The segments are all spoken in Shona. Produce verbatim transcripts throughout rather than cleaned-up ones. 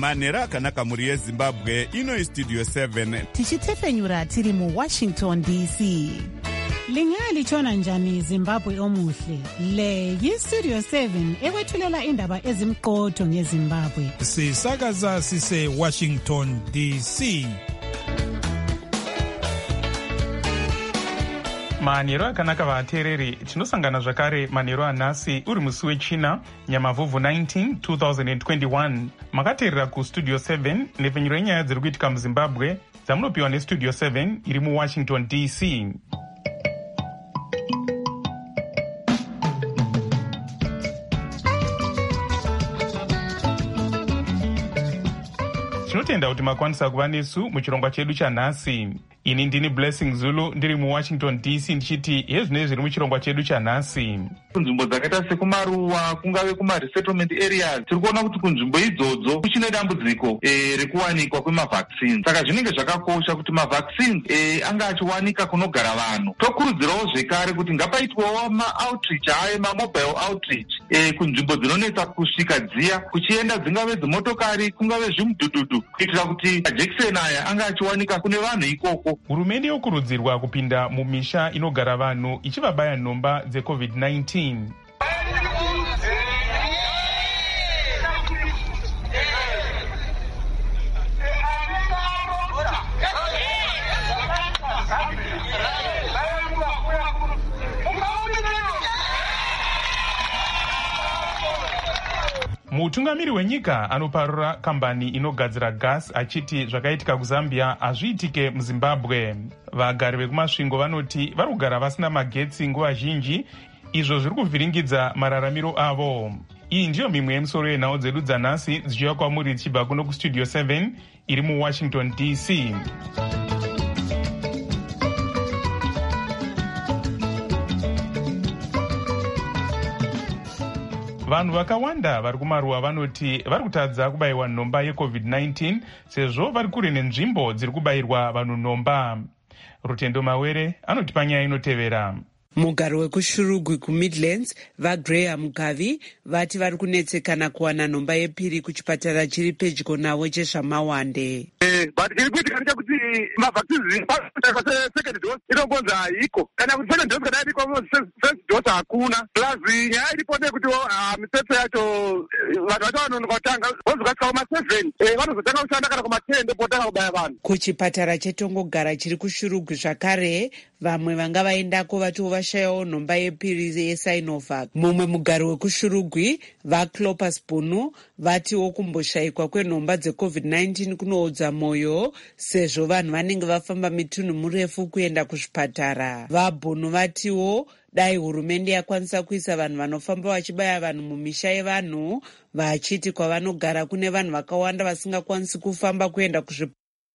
manhero akanaka mhuri yezimbabwe. Ino Studio seven tichitefenyura tiri mu Washington D C. Lingalitshona njani Zimbabwe omuhle? Le yi-Studio seven ekwethulela indaba ezimqotho ngeZimbabwe. Sisakaza sise Washington D C. manhero akanaka vateereri, tinosangana zvakare manhero anhasi uri musi wechina nyamavhuvhu nineteen twenty twenty-one. Makateerera kustudio seven nepfenyuro yenyaya dziri kuitika muzimbabwe dzamunopiwa nestudio seven iri muwashington D C. Tinotenda kuti makwanisa kuva nesu muchirongwa chedu chanhasi. Ini ndini Blessing Zulu ndiri muWashington D C ndichiti hezvinezvi zviri muchirongwa chedu chanhasi. Kunzvimbo dzakaita sekumaruwa kungave kumaresettlement areas tiri kuona kuti kunzvimbo idzodzo kuchine dambudziko e, rekuwanikwa kwemavaccines. Saka zvinenge zvakakosha kuti mavaccines e, anga achiwanika kunogara vanhu. Tokurudzirawo zvekare kuti ngapaitwawo ma-outreach aye ma-mobile outreach e, kunzvimbo dzinonetsa kusvika dziya kuchienda dzingave dzimotokari kungave zvimudhudhudhu kuitira kuti majekiseni aya anga achiwanika kune vanhu ikoko. Hurumende yokurudzirwa kupinda mumisha inogara vanhu ichivabaya nhomba dzecovid nineteen. Mutungamiri wenyika anoparura kambani inogadzira gas achiti zvakaitika kuZambia hazviitike muZimbabwe. Vagari vekumasvingo vanoti vari kugara vasina magetsi nguva zhinji, izvo zviri kuvhiringidza mararamiro avo. Iyi ndiyo mimwe yemusoro yenhau dzedu dzanhasi dzichiuya kwamuri dzichibva kuno kustudio seven iri muWashington D C. Vanhu vakawanda vari kumaruwa vanoti vari kutadza kubayiwa nhomba yecovid nineteen sezvo vari kure nenzvimbo dziri kubayirwa vanhu nhomba. Rutendo Mawere anoti panyaya inotevera. Mugaro wekushurugwi kuMidlands vaGraham Gavi vati vari kunetsekana kuwana nhomba yepiri kuchipatara chiri pedyo navo chezvamawande. But iri kuitika ndechekuti mavaccines second dose inongonzi haiko, kana kuti second dose kana iriko first dose hakuna. Plus nyaya iripo ndeyekuti mitsetse yacho vanhu vacho vanotanga vozokasikawo ma-seven vanozotanga kushanda kana kuma-ten ndopotanga kubaya vanhu. Kuchipatara chetongogara chiri kushurugwi zvakare vamwe vanga vaendako vatiwo vashayawo nhomba yepiri yeSinovac. Mumwe mugari wekushurugwi vaClopas Bunu vatiwo kumboshayikwa kwenhomba dzecovid nineteen kunoodza mwoyo sezvo vanhu vanenge vafamba mitunhu murefu kuenda kuzvipatara. VaBunu vatiwo dai hurumende yakwanisa kuisa vanhu vanofamba vachibaya vanhu mumisha yevanhu, vachiti kwavanogara kune vanhu vakawanda vasingakwanisi kufamba kuenda kuzvipatara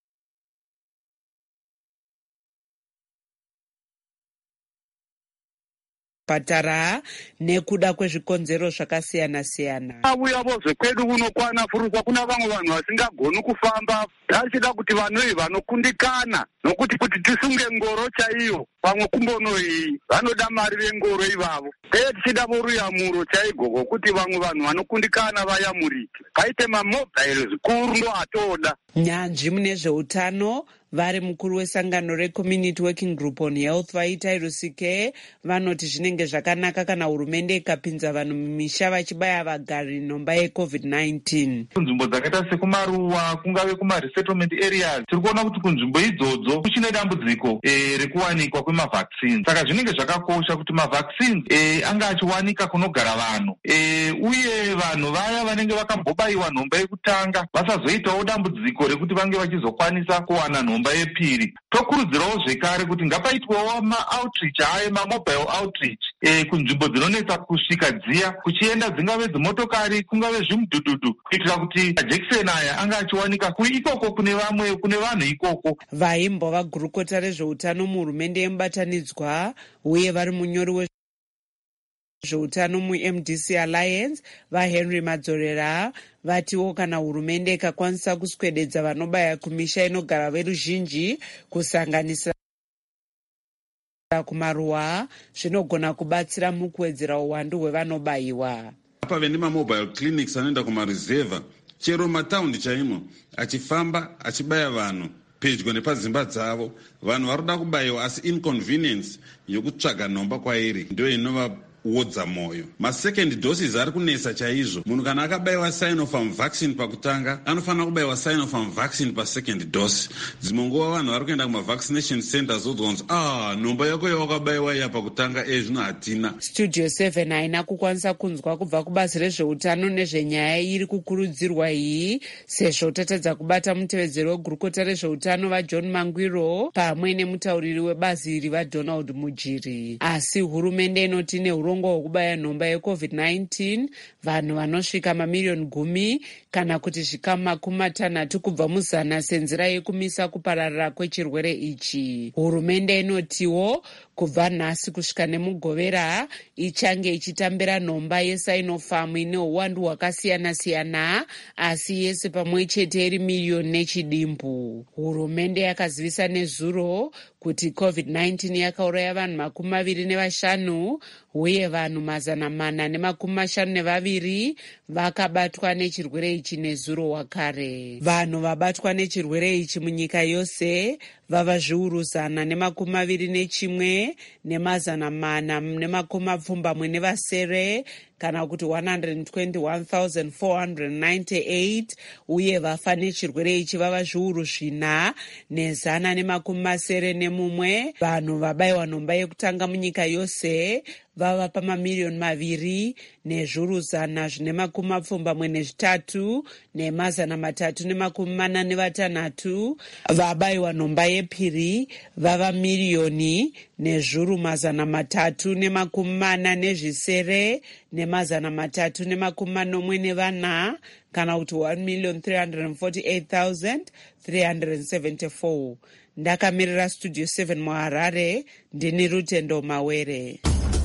patara nekuda kwezvikonzero zvakasiyana-siyana. Auya vozve kwedu kunokwana furuswa kuna vamwe vanhu vasingagoni kufamba, achida kuti vanhu vanokundikana nokuti kuti tisunge ngoro chaiyo pamwe kumbonoyi vanoda mari vengoro ivavo. Teye tichida voruyamuro chaigo kuti vamwe vanhu vanokundikana vayamurike. Kaite mamobile zvikuru ndo atoda. Nyanzvi mune zveutano vari mukuru wesangano reCommunity Working Group on Health vaita Rusike vanoti zvinenge zvakanaka kana hurumende ikapinza vanhu mumisha vachibaya vagari nhomba yecovid nineteen. Kunzvimbo dzakaita sekumaruwa kungave kumaresettlement areas tiri kuona kuti kunzvimbo idzodzo kuchine dambudziko e, rekuwanikwa kwemavaccines. Saka zvinenge zvakakosha kuti mavaccines e, anga achiwanika kunogara vanhu e, uye vanhu vaya vanenge vakambobayiwa nhomba yekutanga vasazoitawo dambudziko rekuti vange vachizokwanisa kuwana nhomba yepiri. Tokurudzirawo zvekare kuti ngapaitwawo ma-outreach aye ma-mobile outreach e, kunzvimbo dzinonetsa kusvika dziya kuchienda dzingave dzimotokari kungave zvimudhudhudhu kuitira kuti majekiseni aya anga achiwanika ikoko kune vamwe kune vanhu ikoko. Vaimbova gurukota rezveutano muhurumende yemubatanidzwa uye vari munyori wezveutano muM D C Alliance vaHenry Madzorera vatiwo kana hurumende ikakwanisa kuswededza vanobaya kumisha inogara veruzhinji kusanganisa kumaruwa zvinogona kubatsira mukuwedzera uwandu hwevanobayiwa. Pave nemamobile clinics anoenda kumarizevha chero mataundi chaimo achifamba achibaya vanhu pedyo nepadzimba dzavo. Vanhu varoda kubayiwa asi inconvenience yokutsvaga nhomba kwairi ndio inova wodza moyo. Masecond doses ari kunesa chaizvo. Munhu kana akabayiwa Sinopharm vaccine pakutanga anofanira kubayiwa Sinopharm vaccine pasecond dose. Dzimwe nguva vanhu vari kuenda kumavaccination centers odzonzi ah nhomba yako yawakabayiwa iya pakutanga e zvino hatina. Studio seven haina kukwanisa kunzwa kubva kubazi rezveutano nezvenyaya iri kukurudzirwa iyi sezvo tatadza kubata mutevedzeri wegurukota rezveutano vaJohn Mangwiro pamwe nemutauriri webazi iri vaDonald Mujiri. Asi hurumende inoti nehurongo hwekubaya nhomba yecovid nineteen vanhu vanosvika mamiliyoni gumi kana kuti zvikamu makumi matanhatu kubva muzana senzira yekumisa kupararira kwechirwere ichi. Hurumende inotiwo kubva nhasi kusvika nemugovera ichange ichitambira nhomba yeSinopharm ine uwandu hwakasiyana-siyana asi yese pamwe chete iri miliyoni nechidimbu. Hurumende yakazivisa nezuro kuti covid nineteen yakauraya vanhu makumi maviri nevashanu uye vanhu mazana mana nemakumi mashanu nevaviri vakabatwa nechirwere ichi nezuro wakare. Vanhu vabatwa nechirwere ichi munyika yose vava zviuru zana nemakumi maviri nechimwe nemazana mana nemakumi mapfumbamwe nevasere kana kuti one hundred twenty-one thousand four hundred ninety-eight uye vafa nechirwere ichi vava zviuru zvina nezana nemakumi masere nemumwe. Vanhu vabayiwa nhomba yekutanga munyika yose vava pamamiliyoni maviri nezviuru zana zvine makumi mapfumbamwe nezvitatu nemazana matatu nemakumi mana nevatanhatu. Vabayiwa nhomba yepiri vava miliyoni nezviuru mazana matatu nemakumi mana nezvisere nemazana matatu nemakumi manomwe nevana kana kuti one million three hundred forty-eight thousand three hundred seventy-four. Ndakamirira Studio seven muHarare ndini Rutendo Mawere.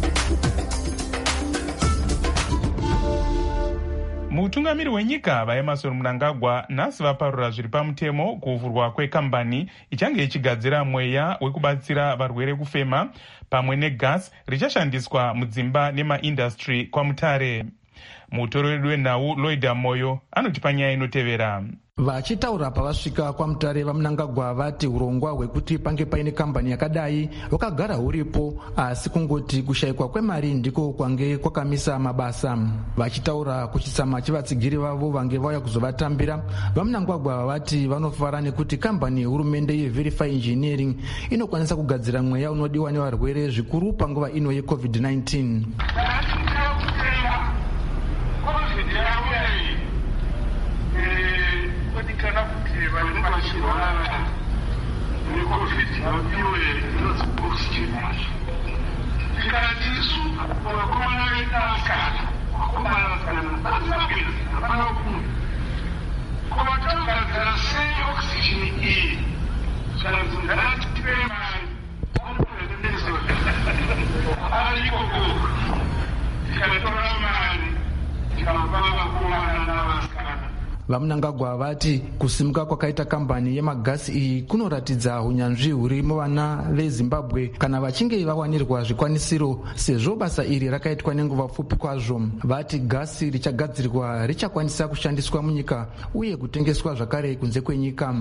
Mutungamiri wenyika vaEmmerson Mnangagwa nhasi vaparura zviri pamutemo kuvhurwa kwekambani ichange ichigadzira mweya wekubatsira varwere kufema pamwe negasi richashandiswa mudzimba nemaindastry kwaMutare. Mutoreri wenhau Lloyd Moyo anotipa nyaya inotevera. Vachitaura pavasvika kwaMutare vaMnangagwa vati urongwa hwekuti pange paine kambani yakadai hwakagara huripo asi kungoti kushayikwa kwemari ndiko kwange kwakamisa mabasa. Vachitaura kuchitsama chevatsigiri vavo vange vauya kuzovatambira, vaMnangagwa vati vanofara nekuti kambani hurumende yeVerify Engineering inokwanisa kugadzira mweya unodiwa nevarwere zvikuru panguva ino yecovid nineteen. kana kuti vanhu vachirwara necovid vapiwe oxygen tikati isu vakomana vedu avasara vakomana vasara vasapedza hapana kumwe koma togadzira sei oxygen iyi kana kuti ngatipe mari arikoko tikanatora mari tikavapa vakomana navasara. VaMnangagwa vati kusimuka kwakaita kambani yemagasi iyi kunoratidza unyanzvi huri muvana veZimbabwe kana vachinge vawanirwa zvikwanisiro sezvo basa iri rakaitwa nenguva pfupi kwazvo. Vati gasi richagadzirwa richakwanisa kushandiswa munyika uye kutengeswa zvakare kunze kwenyika.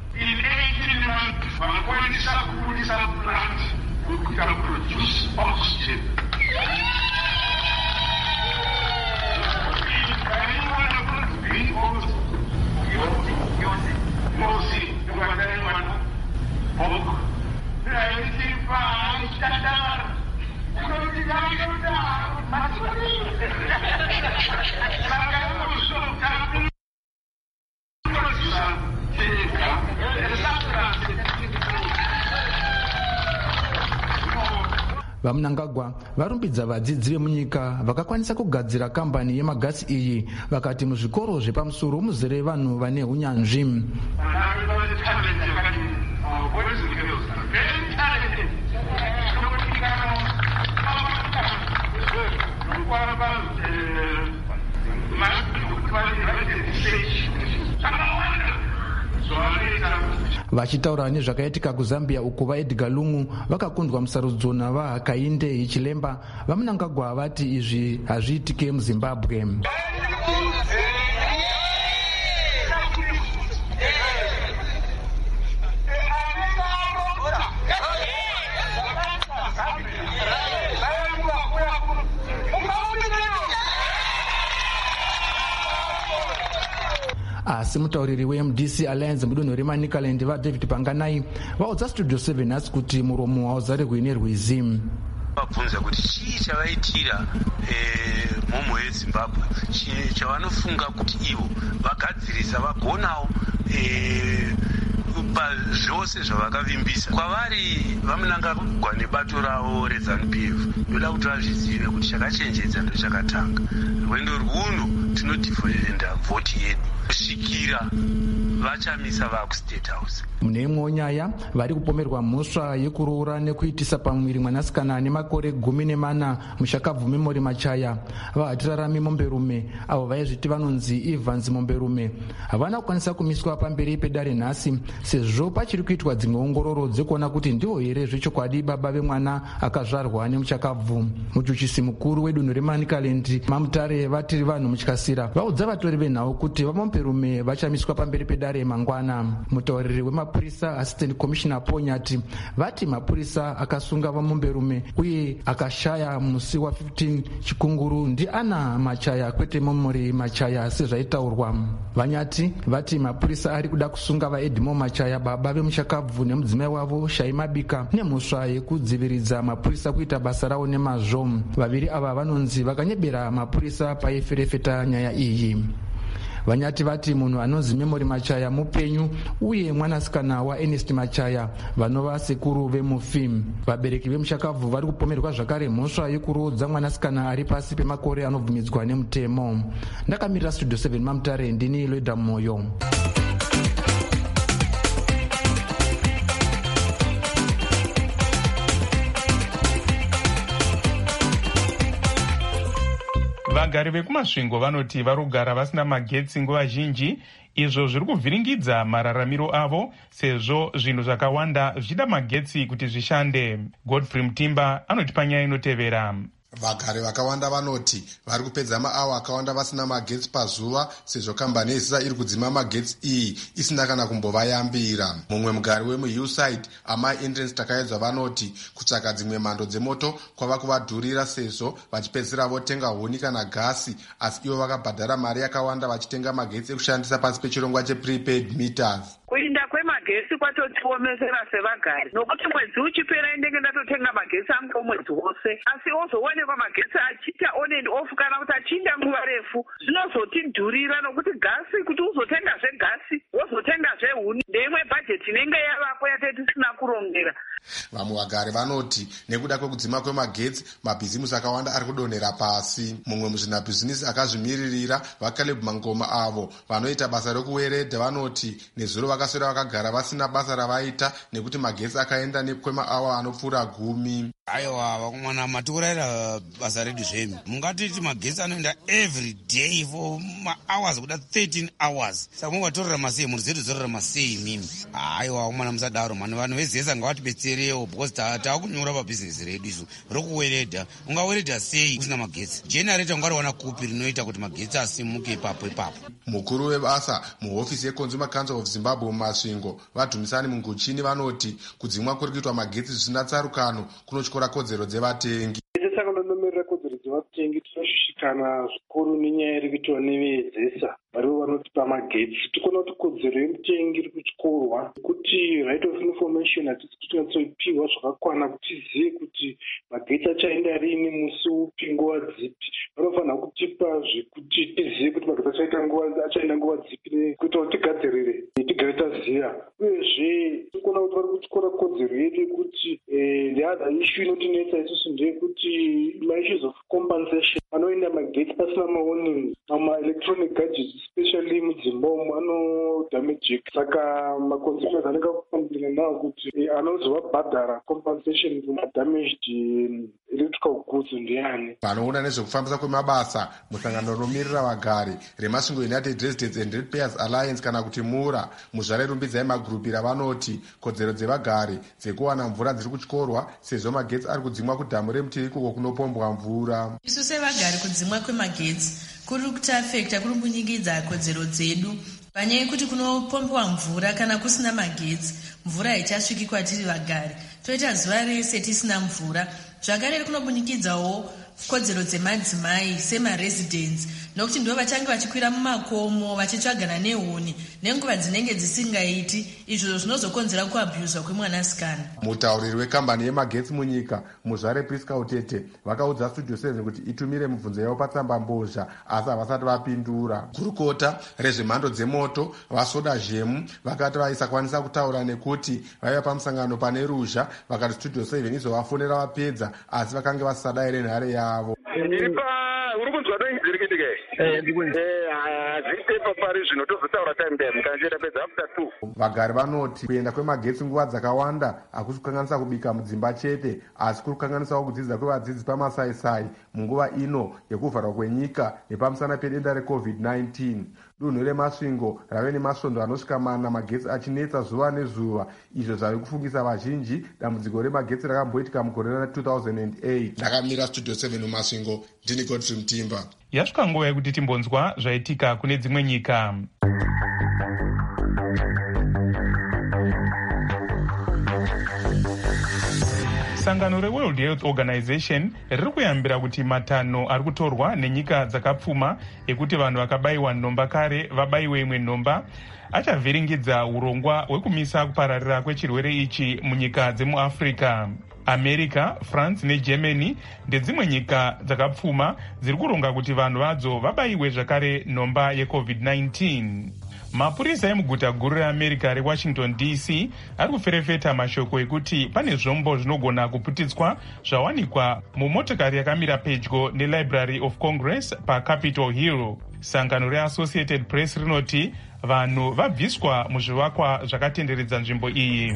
VaMnangagwa varumbidza vadzidzi vemunyika vakakwanisa kugadzira kambani yemagasi iyi vakati muzvikoro zvepamusoro muzere vanhu vane unyanzvi. Vachitaura nezvakaitika kuZambia uko vaEdgar Lungu vakakundwa musarudzo navaHakainde Hichilema, vaMnangagwa vati izvi hazviitike muZimbabwe. asi mutauriri weM D C Alliance mudunhu reManicaland vaDavid Panganai vaudza Studio seven nhasi kuti muromo hauzarirwi nerwizi. Vabvunza kuti chii chavaitira mhomho yeZimbabwe, chavanofunga kuti ivo vagadzirisa vagonawo pazvose zvavakavimbisa. Kwavari vamunangagwa nebato ravo reZANU P F, ndoda kuti vazvizive kuti chakachenjedza ndo chakatanga. Rwendo rwuno tinodhifenda vhoti yedu kusvikira vachamisa vakuState House. Mune imwewo nyaya, vari kupomerwa mhosva yekuroora nekuitisa pamuviri mwanasikana ane makore gumi nemana mushakabvu Memory Machaya vaHatirarami Momberume avo vaizviti vanonzi Evans Momberume havana kukwanisa kumiswa pamberi pedare nhasi sezvo pachiri kuitwa dzimwe ongororo dzekuona kuti ndivo here zvechokwadi baba vemwana akazvarwa nemuchakabvu. Muchuchisi mukuru wedunhu reManicaland Mamutare Vatiri Vanhu Mutyasira vaudza vatori venhau kuti vaMomberume vachamiswa pamberi pedare mangwana. Mutauriri wemapurisa Assistant Commissioner Ponyati vati mapurisa akasunga vaMomberume uye akashaya musi wa fifteen Chikunguru ndiana Machaya kwete Memory Machaya sezvaitaurwa. Vanyati vati mapurisa ari kuda kusunga vaEdmo Machaya baba vemuchakabvu nemudzimai wavo Shai Mabika nemhosva yekudziviridza mapurisa kuita basa ravo nemazvo. Vaviri ava vanonzi vakanyebera mapurisa paiferefeta nyaya iyi. Vanyati vati munhu anonzi Memory Machaya mupenyu uye mwanasikana waErnest Machaya vanova sekuru vemufi. Vabereki vemuchakabvu vari kupomerwa zvakare mhosva yekuroodza mwanasikana ari pasi pemakore anobvumidzwa nemutemo. Ndakamirira Studio seven Mamutare, ndini Loida Moyo. Vagari vekumasvingo vanoti varugara vasina magetsi nguva zhinji, izvo zviri kuvhiringidza mararamiro avo sezvo zvinhu zvakawanda zvichida magetsi kuti zvishande. Godfrey Mutimba anotipa nyaya inotevera. Vagari vakawanda vanoti vari kupedza maawa akawanda vasina magetsi pazuva sezvo kambani yezisa iri kudzima magetsi iyi isina kana kumbovayambira. Mumwe mugari wemuHillside amai Entrance Takaedzwa vanoti kutsvaka dzimwe mhando dzemoto kwava kuvadhurira sezvo vachipedzisira votenga huni kana gasi, asi ivo vakabhadhara mari yakawanda vachitenga magetsi ekushandisa pasi pechirongwa cheprepaid meters. Kuinda kwemagetsi kwatotiomesera sevagari, nokuti mwedzi uchipera ndenge ndatotenga magetsi angu mwedzi wose, asi ozoonekwa magetsi achiita on and off kana kuti achinda nguva refu zvinozotidhurira, nokuti gasi kuti uzotengazve gasi wozotengazve huni ndeimwe bhajeti inenge yavapo yatete tisina kurongera. Vamwe vagari vanoti nekuda kwekudzima kwemagetsi mabhizimusi akawanda ari kudonhera pasi. Mumwe muzvinabhizinisi akazvimiririra vaCaleb Mangoma avo vanoita basa rekuweredha vanoti nezuro vakaswera vakagara vasina basa ravaita nekuti magetsi akaenda nekwemaawa anopfuura gumi. Aiwa vakomana matikuraira basa redu zvemi mungatiti magetsi anoenda every day for mahours kuda thirteen hours saka mungatorera masei munhu zedu zorera masei mimi. Aiwa vakomana musadaro mani vanhu vezesa ngavatibetserewo because taakunyora pabhizinesi redu izvo rokuweredha. Ungaweredha sei usina magetsi? Jenereta ungariwana kupi rinoita kuti magetsi asimuke ipapo ipapo? Mukuru webasa muhofisi yeConsumer Council of Zimbabwe mumasvingo vaDhumisani Munguchini vanoti kudzimwa kuri kuitwa magetsi zvisina tsarukano kunotyora kodzero dzevatengi. Saka ndonomerera kodzero dzevatengi tinosvikana zvikuru nenyaya iri kuitwa nevezesa varivo vanotipa magetsi. Tikuona kuti kodzero yemutengi iri kutyorwa kuti right of information hatisi kutinatsoipiwa zvakakwana kuti tizive kuti magetsi achaenda rini musi upi nguva dzipi. Vanofanira kutipa zvekuti tizive kuti magetsi achaita nguva achaenda nguva dzipi kuita kuti tigadzirire tigare taziva. Uyezve tikuona kuti vari kutyora kodzero yedu yekuti the other issue inotinetsa isusu ndeyekuti maissues of compensation anoenda magetsi pasina mawarning mama-electronic gadgets especially mudzimbamo anodamejeka. Saka maconsumers anenge akufambirana nawo kuti anozovabhadhara compensation for damaged electrical goods ndeyani. Vanoona nezvekufambisa kwemabasa musangano romirira vagari remasvingo United Residents and Ratepayers Alliance kana kuti mura muzvare rumbidzai magurupira vanoti kodzero dzevagari dzekuwana mvura dziri kutyorwa sezvo magetsi ari kudzimwa kudhamu remutiri ikoko kunopombwa mvura. Isu sevagari kudzimwa kwemagetsi kuri kutiafekta, kuri kunyingidza kodzero dzedu panyaya yekuti kunopombwa mvura kana kusina magetsi mvura haichasviki kwatiri vagari, toita zuva rese tisina mvura. Zvakare kunobunikidzawo kodzero dzemadzimai semaresidents nokuti ndo vachange vachikwira mumakomo vachitsvagana nehuni nenguva dzinenge dzisingaiti, izvo zvinozokonzera kuabhuswa kwemwanasikana. Mutauriri wekambani yemagetsi munyika Muzvare Priska Utete vakaudza Studio seven kuti itumire mibvunzo yavo patsamba mbozha, asi havasati vapindura. Gurukota rezvemhando dzemoto vasoda zhemu vakati vaisakwanisa kutaura nekuti vaiva pamusangano pane ruzha, vakati Studio seven izovafonera vapedza, asi vakange vasisadaire nhare yavo. Uri kunzwa doingizirikitike hazvitepa pari zvino tozotaura time time kanjera pedza after two. Vagari vanoti kuenda kwemagetsi nguva dzakawanda hakusi kukanganisa kubika mudzimba chete, asi kuri kukanganisawo kudzidza kwevadzidzi pamasaisai munguva ino yekuvharwa kwenyika nepamusana pedenda recovid nineteen. Dunhu remasvingo rave nemasvondo anosvika mana magetsi achinetsa zuva nezuva, izvo zvave kufungisa vazhinji dambudziko remagetsi rakamboitika mugore ra two thousand eight. Ndakamira Studio seven mumasvingo, ndini Godfrey Mutimba. Yasvika nguva yekuti timbonzwa zvaitika kune dzimwe nyika. Sangano reWorld Health Organization riri kuyambira kuti matanho ari kutorwa nenyika dzakapfuma ekuti vanhu vakabayiwa nhomba kare vabayiwe imwe nhomba achavhiringidza urongwa hwekumisa kupararira kwechirwere ichi munyika dzemuAfrica. America, France neGermany ndedzimwe nyika dzakapfuma dziri kuronga kuti vanhu vadzo vabayiwe zvakare nhomba yecovid nineteen. Mapurisa emuguta guru reAmerica reWashington D C ari kuferefeta mashoko ekuti pane zvombo zvinogona kuputitswa zvawanikwa mumotokari yakamira pedyo neLibrary of Congress paCapitol Hill. Sangano reAssociated Press rinoti vanhu vabviswa muzvivakwa zvakatenderedza nzvimbo iyi.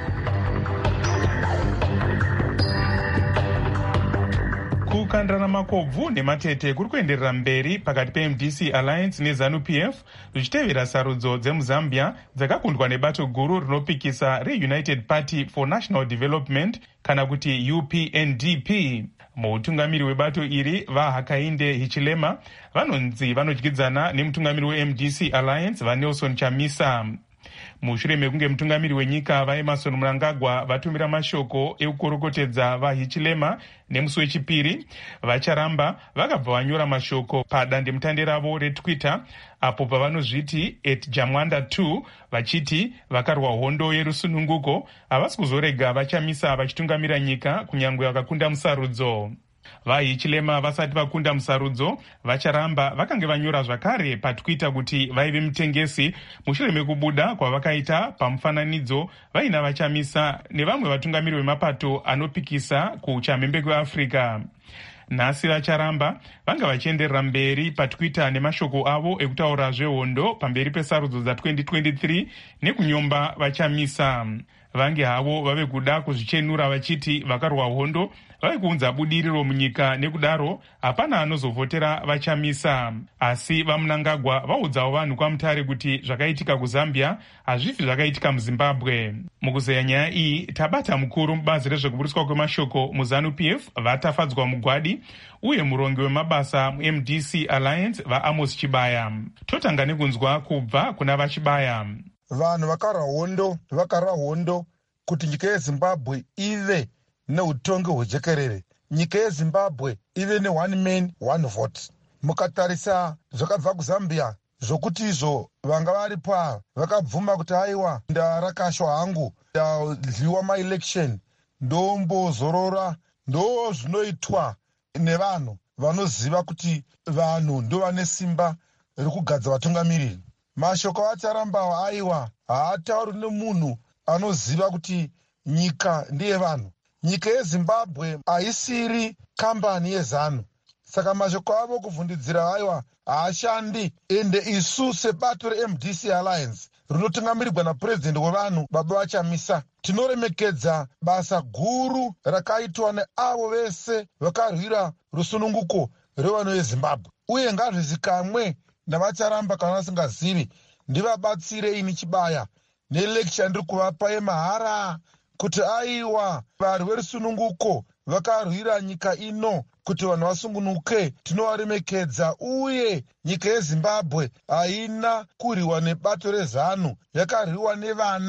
Kukandana makobvu nematete kuri kuenderera mberi pakati pe M D C Alliance neZANU P F zvichitevera sarudzo dzemuZambia dzakakundwa nebato guru rinopikisa reUnited Party for National Development kana kuti U P N D P. Mutungamiri webato iri vaHakainde Hichilema vanonzi vanodyidzana nemutungamiri weM D C Alliance vaNelson Chamisa. Mushure mekunge mutungamiri wenyika vaEmerson Mnangagwa vatumira mashoko ekukorokotedza vaHichilema nemusi wechipiri, vacharamba vakabva vanyora mashoko padandemutande ravo reTwitter apo pavanozviti at Jamwanda two vachiti vakarwa hondo yerusununguko havasi kuzorega vachamisa vachitungamira nyika kunyange vakakunda musarudzo. VaHichilema vasati vakunda musarudzo vacharamba vakange vanyora zvakare paTwitter kuti vaive mutengesi mushure mekubuda kwavakaita pamufananidzo vaina vachamisa nevamwe vatungamiri vemapato anopikisa kuchamhembe kweAfrica. Nhasi vacharamba vanga vachienderera mberi paTwitter nemashoko avo ekutaura zvehondo pamberi pesarudzo dza twenty twenty-three nekunyomba vachamisa. Vange havo vave kuda kuzvichenura vachiti vakarwa hondo vave kuunza budiriro munyika nekudaro hapana anozovhotera vachamisa. Asi vaMnangagwa vaudzawo vanhu kwamutare kuti zvakaitika kuZambia hazvifi zvakaitika muZimbabwe. Mukuzeya nyaya iyi tabata mukuru mubazi rezvekuburiswa kwemashoko muZANU P F vatafadzwa mugwadi uye murongi wemabasa muM D C Alliance vaAmos Chibaya. Totanga nekunzwa kubva kuna vaChibaya. Vanhu vakarwa hondo vakarwa hondo kuti nyika yeZimbabwe ive neutongi hwejekerere, nyika yeZimbabwe ive ne-one man one vote. Mukatarisa zvakabva kuZambia zvokuti izvo vanga varipo vakabvuma kuti aiwa ndarakashwa hangu ndadliwa maelection ndombozorora, ndo zvinoitwa nevanhu vanoziva kuti vanhu ndo vane simba rekugadza vatungamiriri. Mashoko acharamba aiwa haatauri nemunhu anoziva kuti nyika ndiye vanhu. Nyika yeZimbabwe haisiri kambani yeZANU. Saka mashoko avo kuvhundidzira aiwa haashandi, ende isu sebato reM D C Alliance rinotungamirirwa napurezidendi wevanhu baba vachamisa tinoremekedza basa guru rakaitwa neavo vese vakarwira rusununguko revanhu veZimbabwe, uye ngazvizikamwe navacharamba kana vasingazivi ndivabatsire ini Chibaya nelecture ndiri kuvapa yemahara kuti aiwa vari verusununguko vakarwira nyika ino kuti vanhu vasungunuke tinovaremekedza, uye nyika yeZimbabwe haina kurwiwa nebato reZANU, yakarwiwa nevana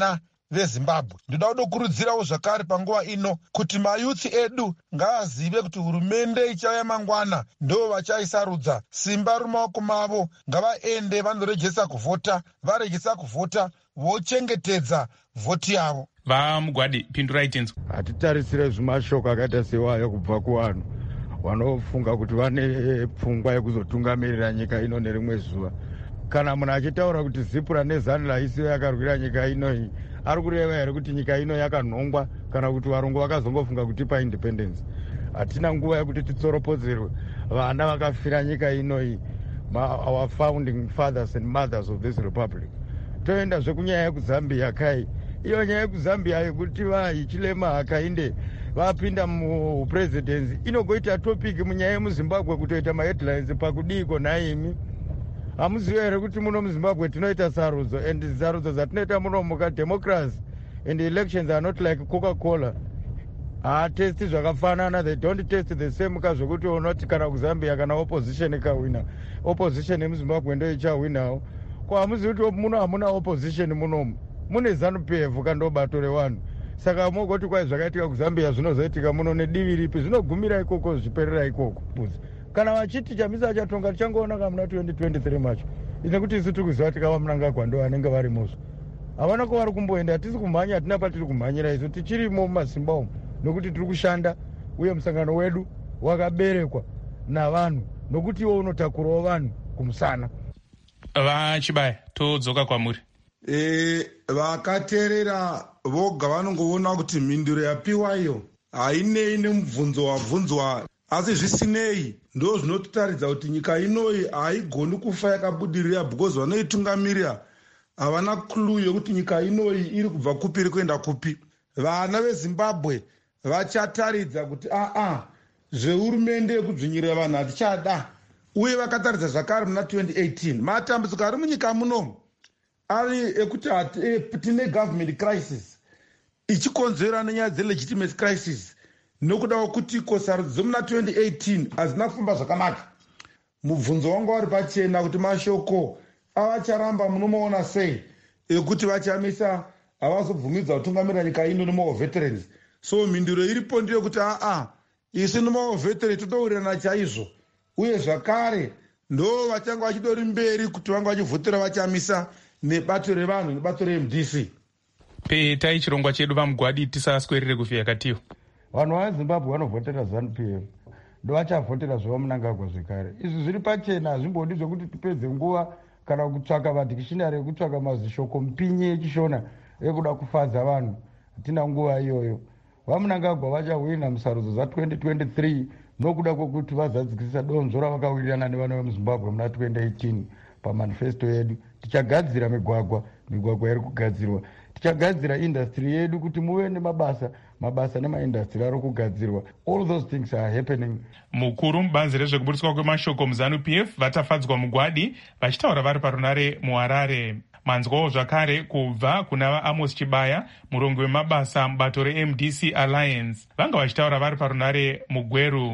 vezimbabwe. Ndoda kudokurudzirawo zvakare panguva ino kuti mayuthi edu ngaazive kuti hurumende ichauya mangwana ndo vachaisarudza. Simba rumaoko mavo, ngavaende vanorejesa kuvhota, varejesa kuvhota vochengetedza vhoti yavo. Vamugwadi, pindurai tenzo. Hatitarisire zvimashoko akaita sewayo kubva kuvanhu vanofunga kuti vane pfungwa yekuzotungamirira nyika ino nerimwe zuva. Kana munhu achitaura kuti Zipura neZanura isiyo yakarwira nyika ino iyi, ari kureva here kuti nyika ino yakanhongwa kana kuti varungu vakazongofunga kutipa independence? Hatina nguva yekuti titsoropodzerwe vana vakafira nyika ino iyi, our founding fathers and mothers of this republic. Toendazve kunyaya yekuzambia kai. Iyo nyaya yekuzambia yekuti vahichilema hakainde vapinda mupresidency inogoita topic munyaya yemuzimbabwe kutoita maheadlines pakudiko naimi. Hamuzivi here kuti muno muzimbabwe tinoita sarudzo, and sarudzo dzatinoita muno muka democracy and elections are not like Coca-Cola. Haatesti zvakafanana, they don't test the same kazvokuti unoti kana kuzambia kana opposition ikawina, opposition yemuzimbabwe ndo ichawinawo. Ko hamuzivi kuti muno hamuna opposition munomu, mune ZANU-P F kandobato revanhu. Saka mogoti kwai zvakaitika kuzambia zvinozoitika muno nedivi ripi, zvinogumira ikoko zviperera ikoko. Kana vachiti chamisa achatonga tichangoona kamuna twenty twenty-three macho. Nekuti isu tikuziva tikava Mnangagwa ndo vanenge varimozvo. Havana kuvari kumboenda, hatisi kumhanya, hatina patiri kumhanyira isu, tichirimo mumasimba umu nokuti tiri kushanda, uye musangano wedu wakaberekwa navanhu nokuti iwo unotakurawo vanhu kumusana. Vachibaya, todzoka kwamuri. E, vakateerera voga vanongoona kuti mhinduro yapiwa iyo hainei nemubvunzo wabvunzwa, asi zvisinei ndo zvinototaridza kuti nyika inoyi haigoni kufa yakabudirira because vanoitungamirira havana clue yokuti nyika inoyi iri kubva kupi iri kuenda kupi. Vana veZimbabwe vachataridza kuti aa zvehurumende yekudzvinyirira vanhu hatichada, uye vakataridza zvakare muna twenty eighteen. Matambudziko ari munyika munomu ari ekuti tine government crisis ichikonzera nenyaya dzelegitimacy crisis, nokuda kwekuti sarudzo muna twenty eighteen hazina kufamba zvakanaka. Mubvunzo wangu wari pachena kuti mashoko avacharamba munomaona sei ekuti vachamisa havazobvumidza kutungamirira nyika ino nemawo veterans. So mhinduro iripo ndiyo kuti aa isu nemawo veterans todowirirana chaizvo, uye zvakare ndo vachanga vachidori mberi kuti vanga vachivhotera vachamisa nebato revanhu nebato reM D C. Petai chirongwa chedu vamugwadi tisaswerere kufika katiyo. Vanhu vaZimbabwe vanovhotera ZANU-P F ndo vachavhotera zvava Mnangagwa zvekare. Izvi zviri pachena, hazvimbodi zvokuti tipedze nguva kana kutsvaka madhikishinari ekutsvaka mazishoko mpinyi echishona ekuda kufadza vanhu. Hatina nguva iyoyo. VaMnangagwa vachawina musarudzo za twenty twenty-three nokuda kwokuti vazadzikisa donzvo ravakawirirana nevana vemuZimbabwe muna twenty eighteen. Pamanifesto yedu tichagadzira migwagwa, migwagwa iri kugadzirwa. Tichagadzira industry yedu kuti muve nemabasa, mabasa nemaindustry ari kugadzirwa. All those things are happening. Mukuru mubanzi rezvekuburiswa kwemashoko muZANU-P F vatafadzwa mugwadi vachitaura vari parunare muHarare. Manzwawo zvakare kubva kuna vaAmos Chibaya, murongo wemabasa mubato reM D C Alliance, vanga vachitaura vari parunare muGweru.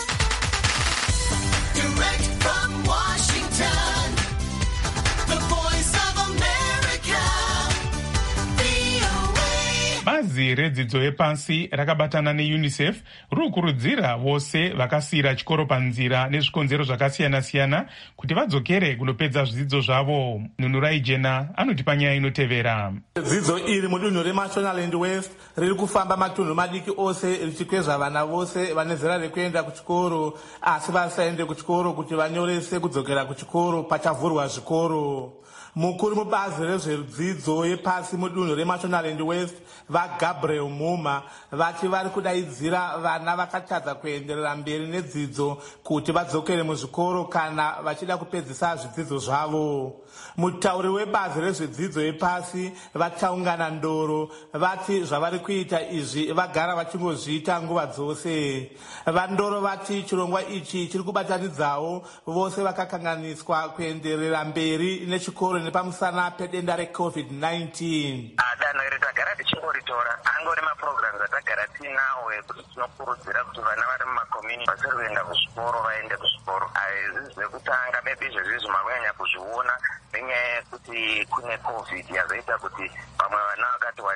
Bazi redzidzo yepasi rakabatana neUNICEF riri kukurudzira vose vakasiyira chikoro panzira nezvikonzero zvakasiyana-siyana kuti vadzokere kunopedza zvidzidzo zvavo. Nunurai Jena anotipa nyaya inotevera. Dzidzo iri mudunhu reMashonaland West riri kufamba matunhu madiki ose richikwezva vana vose vane zera rekuenda kuchikoro asi vasaende kuchikoro kuti vanyorese kudzokera kuchikoro pachavhurwa zvikoro. Mukuru mubazi rezvedzidzo yepasi mudunhu reMashonaland West vaGabriel Muma vati vari kudaidzira vana vakatadza kuenderera mberi nedzidzo kuti vadzokere muzvikoro kana vachida kupedzisa zvidzidzo zvavo. Mutauri webazi rezvedzidzo yepasi vachaungana ndoro vati zvavari kuita izvi vagara vachingozviita nguva dzose. Vandoro vati chirongwa ichi chiri kubatanidzawo vose vakakanganiswa kuenderera mberi nechikoro nepamusana pedenda recovid nineteen. Danho iri tagara tichingoritora angori maprograms atagara tinawo ekuti tinokurudzira kuti vana vari mumakomini vasiri kuenda kuzvikoro vaende kuzvikoro. Izvi zvekutanga maybe izvezvizvi makunyanya kuzviona nenyaya yekuti kune covid yazoita kuti vamwe vana vakati vakabatwa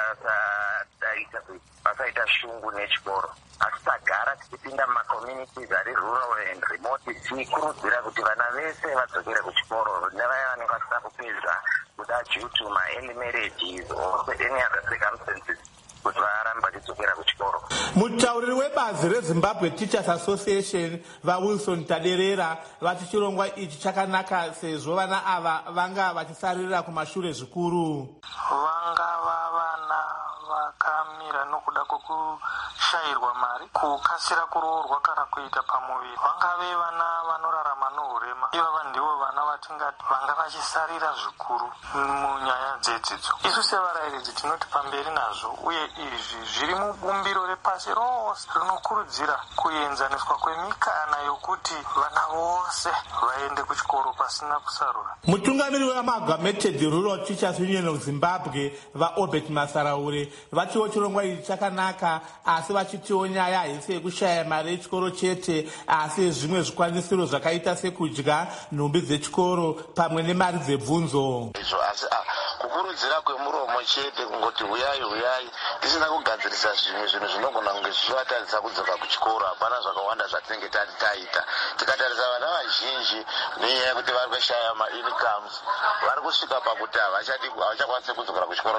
vasaita shungu nechikoro. Asi tagara tichipinda mumakommunities ari rural and remote tichikurudzira kuti vana vese vadzokere kuchikoro nevaya vanenge vasina kupedza kuda due to ma-early marriages or any other circumstances kuti varambe vachidzokera kuchikoro. Mutauriri webazi reZimbabwe Teachers Association vaWilson Taderera vati chirongwa ichi chakanaka sezvo vana ava vanga vachisarira kumashure zvikuru. Vangava vana vakamira nokuda kwokushayirwa mari, kukasira kuroorwa kana kuita pamuviri. Vangave vana vanorarama nourema. Ivava ndivo vana vatingati vanga vachisarira zvikuru munyaya dzedzidzo. Isu sevarairidzi tinoti pamberi nazvo, uye izvi zviri mubumbiro repasi rose rinokurudzira kuenzaniswa kwemikana yokuti vana vose vaende kuchikoro pasina kusarura. Mutungamiri weAmalgamated Rural Teachers Union of Zimbabwe vaObert Masaraure vatiwo chirongwa ichi chakanaka, asi vachitiwo nyaya haisi yekushaya mari yechikoro chete, asi zvimwe zvikwanisiro zvakaita sekudya, nhumbi dzechikoro pamwe nemari dzebvunzo. Asi kukurudzira kwemuromo chete kungoti huyai huyai tisina kugadzirisa zvimwe zvinhu zvinogona kunge zvichivatadzisa kudzoka kuchikoro. Hapana zvakawanda zvatinenge tati taita. Tikatarisa vana vazhinji nenyaya yekuti vari kushaya ma-incomes vari kusvika pakuti havachakwanisi kudzokera kuchikoro,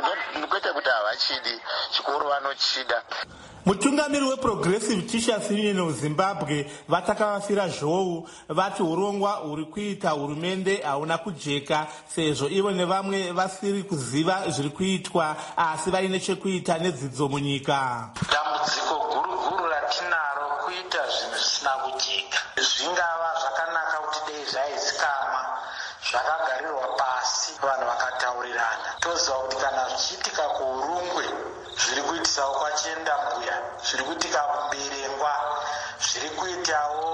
kwete kuti havachidi chikoro, vanochida. Mutungamiri weProgressive Teachers Union of Zimbabwe vatakavafira zhou vati urongwa huri kuita hurumende hauna kujeka sezvo ivo nevamwe vasiri kuziva zviri kuitwa asi vaine chekuita nedzidzo munyika. Dambudziko guru guru ratinaro kuita zvinhu zvisina kujeka. Zvingava zvakanaka kuti dei zvaizikamwa, zvakagarirwa pasi, vanhu vakataurirana. Toziva kuti kana zvichiitika kuurungwe zviri kuitisawo kwachienda mbuya, zviri kuitika kuberengwa, zviri kuitawo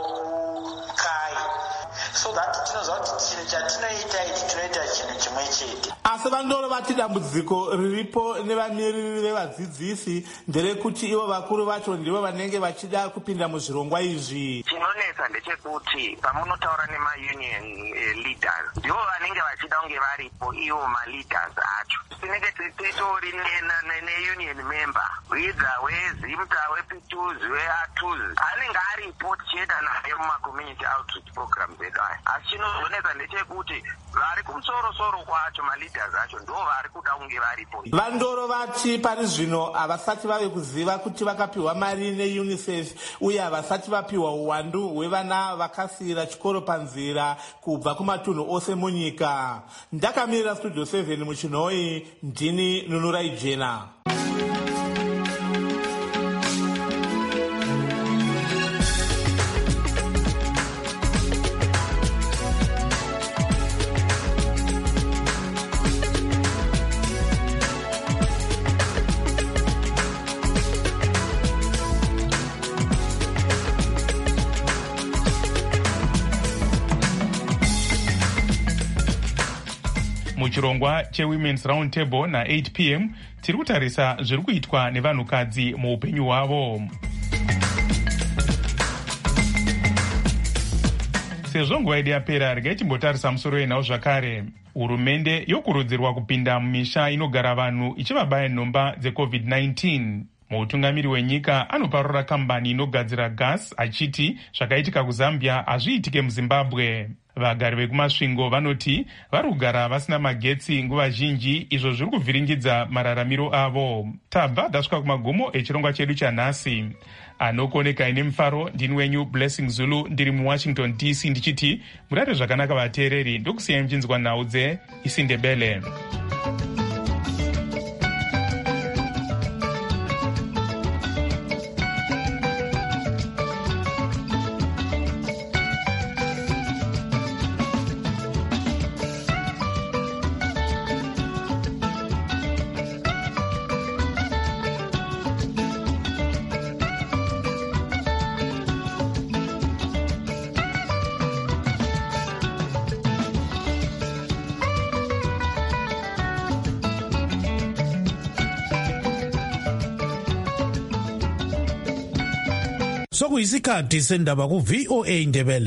kukai, so that tinoziva kuti chinhu chatinoita ichi tinoita chinhu chimwe chete. Asi vandoro vati dambudziko riripo nevamiriri vevadzidzisi nderekuti ivo vakuru vacho ndivo vanenge vachida kupinda muzvirongwa izvi. Chinonetsa ndechekuti pamunotaura nema-union leaders ndivo vanenge vachida kunge varipo ivo ma-leaders acho. Tinenge titori ne-union member either weZimta, wePituzi, weAtuzi anenge aripo tichienda naye muma-community outreach programs edu aya. Asi chinozonetsa ndechekuti vari kumusoro-soro kwacho ma-leaders acho ndo vari kuda kunge varipo. Vandoro vati pari zvino havasati vave kuziva kuti vakapiwa mari neUNICEF uye havasati vapiwa uwandu hwevana vakasiyira chikoro panzira kubva kumatunhu ose munyika. Ndakamirira Studio seven muchinhoi, ndini Nunurai Jena. Muchirongwa cheWomen's Round Table na eight p m tiri kutarisa zviri kuitwa nevanhukadzi muupenyu hwavo. Sezvo nguva yedu yapera, regai timbotarisa musoro wenhau zvakare. Hurumende yokurudzirwa kupinda mumisha inogara vanhu ichivabaya nhomba dzecovid nineteen. Mutungamiri wenyika anoparura kambani inogadzira gas achiti zvakaitika kuZambia hazviitike muZimbabwe. Vagari vekumasvingo vanoti vari kugara vasina magetsi nguva zhinji, izvo zviri kuvhiringidza mararamiro avo. Tabva tasvika kumagumo echirongwa chedu chanhasi. Anokoneka ine mufaro ndini wenyu Blessing Zulu, ndiri muWashington D C ndichiti murare zvakanaka vateereri, ndokusiyai muchinzwa nhau dzeIsindebele. Sokuyisikhathi sendaba ku V O A Indebele.